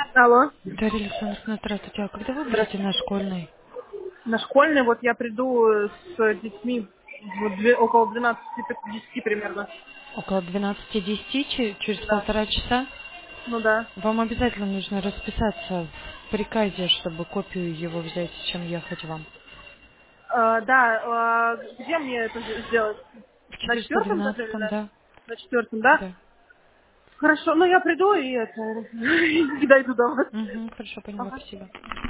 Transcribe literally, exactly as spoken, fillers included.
Алло. Дарья Александровна, здравствуйте. А когда вы будете Здравствуйте. на школьной? На школьной вот я приду э, с детьми в две- около двенадцати десяти примерно. Около двенадцати десяти, че- через Да. полтора часа? Ну да. Вам обязательно нужно расписаться в приказе, чтобы копию его взять, с чем ехать вам. А, да, а, где мне это з- сделать? В На четыреста четвертом этаже или двенадцатом, на, да? на четвертом, да? Да. Хорошо, ну я приду и это и дойду до вас. Угу, хорошо, поняла, Ага. спасибо.